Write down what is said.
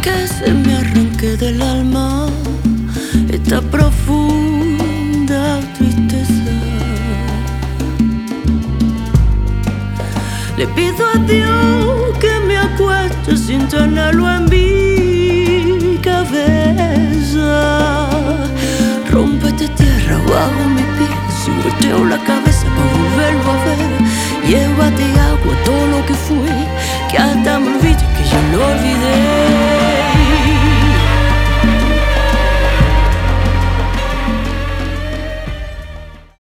que se me arranque del alma esta profunda tristeza. Le pido a Dios que me acueste sin tenerlo en vida.